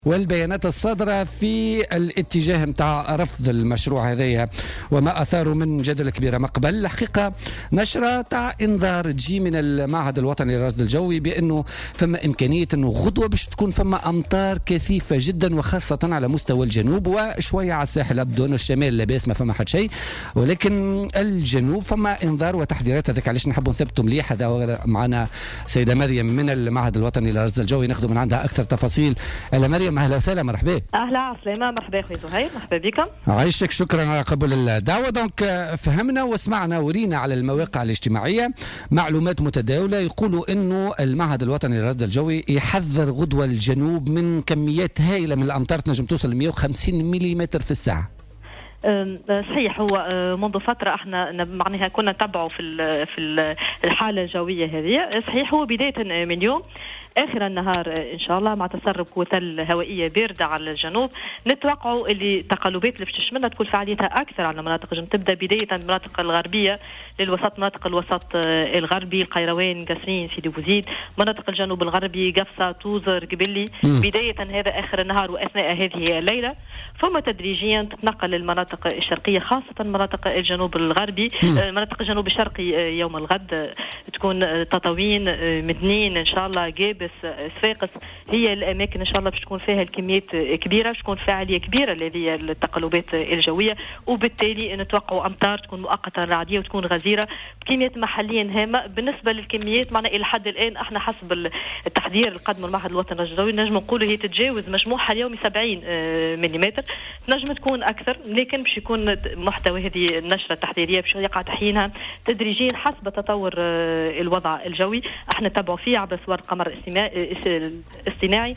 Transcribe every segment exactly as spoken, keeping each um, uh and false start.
والبيانات الصادرة في الاتجاه متاع رفض المشروع هذايا وما أثاره من جدل كبيرة مقبل. الحقيقة نشرة تاع إنذار تجي من المعهد الوطني للرصد الجوي بأنه فما إمكانية أنه غدوة باش تكون فما أمطار كثيفة جدا وخاصة على مستوى الجنوب وشوية على الساحل أبدون الشمال لاباس ما فما حد شيء، ولكن الجنوب فما إنذار وتحذيرات. هذاك علاش نحبوا نثبتوا مليح. هذا معنا سيدة مريم من المعهد الوطني للرصد الجوي ناخذ من عندها أكثر تفاصيل. أهلا مريم، اهلا وسهلا، مرحبا. اهلا عسلامه، مرحبا اخوي زهير، مرحبا بكم. عايشك، شكرا على قبول الدعوه. دونك فهمنا وسمعنا ورينا على المواقع الاجتماعيه معلومات متداوله يقولوا انه المعهد الوطني للرصد الجوي يحذر غدوه الجنوب من كميات هائله من الامطار تنجم توصل ل مئة وخمسين ملم في الساعه. صحيح، هو منذ فترة احنا معناها كنا نتبعوا في في الحالة الجوية هذه. صحيح، هو بداية من اليوم آخر النهار إن شاء الله مع تسرب كتل هوائية باردة على الجنوب نتوقعوا اللي التقلبات اللي باش تشملنا تكون فعاليتها أكثر على مناطق الجنوب. تبدأ بداية المناطق الغربية للوسط، مناطق الوسط الغربي، القيروان، قصرين، سيدي بوزيد، مناطق الجنوب الغربي، قفصة، توزر، قبلي، بداية هذا آخر النهار وأثناء هذه الليلة. ثم تدريجيا تتنقل للمناطق الشرقية خاصة مناطق الجنوب الغربي، مناطق الجنوب الشرقي يوم الغد تكون تطاوين، مدنين إن شاء الله، جابس، صفاقس، هي الأماكن إن شاء الله باش تكون فيها الكميات كبيرة، باش تكون فعالية كبيرة لهذه التقلبات الجوية، وبالتالي نتوقعوا أمطار تكون مؤقتا رعدية وتكون غزيرة بكميات محليا هامة. بالنسبة للكميات معنا إلى حد الآن احنا حسب التحذير اللي قدمه المعهد الوطني للرصد الجوي نجم نقولوا هي تتجاوز مجموعها اليومي سبعين ملم، نجم تكون أكثر، لكن باش يكون محتوى هذه النشرة التحذيرية باش يقع تحيينها تدريجيا حسب تطور الوضع الجوي. احنا نتبعوا فيه عبر صور القمر الاصطناعي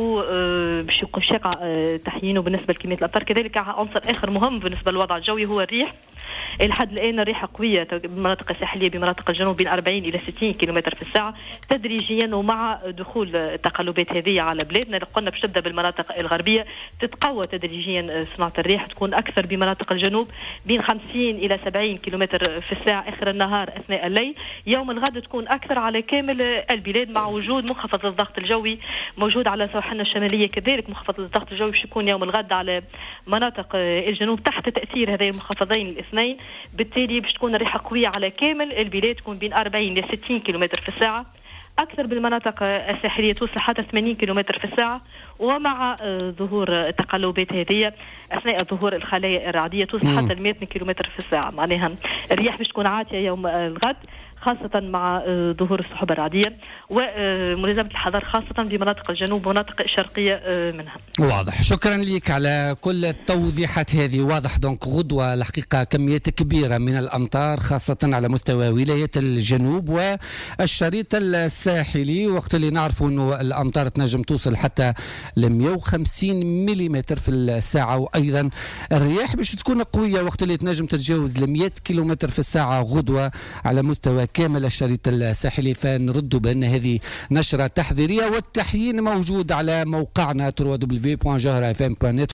وباش يقع تحيينه بالنسبة لكمية الأمطار. كذلك عنصر آخر مهم بالنسبة للوضع الجوي هو الريح. لحد الآن الريح قوية بالمناطق الساحلية بمناطق الجنوب بين أربعين إلى ستين كيلومتر في الساعة تدريجيا، ومع دخول التقلبات هذه على بلادنا اللي قلنا باش تبدأ بالمناطق الغربية تتقوى تدريجيا صناعة الريح، تكون أكثر بمناطق الجنوب بين خمسين إلى سبعين كيلومتر في الساعة آخر النهار أثناء الليل. يوم الغد تكون أكثر على كامل البلاد مع وجود منخفض الضغط الجوي موجود على سواحلنا الشمالية. كذلك منخفض الضغط الجوي باش يكون يوم الغد على مناطق الجنوب تحت تأثير هذين المنخفضين الاثنين، بالتالي باش تكون الريح قوية على كامل البلاد، تكون بين أربعين إلى ستين كيلومتر في الساعة، أكثر بالمناطق الساحلية توصل حتى ثمانين كيلومتر في الساعة. ومع ظهور التقلبات هذه أثناء ظهور الخلايا الرعدية توصل حتى مئة كيلومتر في الساعة. معناها الرياح باش تكون عاتية يوم الغد خاصة مع ظهور السحب الرعدية وملازمة الحذر خاصة بمناطق الجنوب ومناطق الشرقية منها. واضح، شكرا لك على كل التوضيحات هذه. واضح دونك غدوة الحقيقة كميات كبيرة من الأمطار خاصة على مستوى ولاية الجنوب والشريط الساحلي، وقت اللي نعرفوا أنه الأمطار تنجم توصل حتى ل مئة وخمسين ملم في الساعة، وأيضا الرياح باش تكون قوية وقت اللي تنجم تتجاوز ل مئة كيلومتر في الساعة غدوة على مستوى كامل الشريط الساحلي. فنردوا بأن هذه نشرة تحذيرية، والتحيين موجود على موقعنا دبليو دبليو دبليو دوت جوهرة اف ام دوت نت.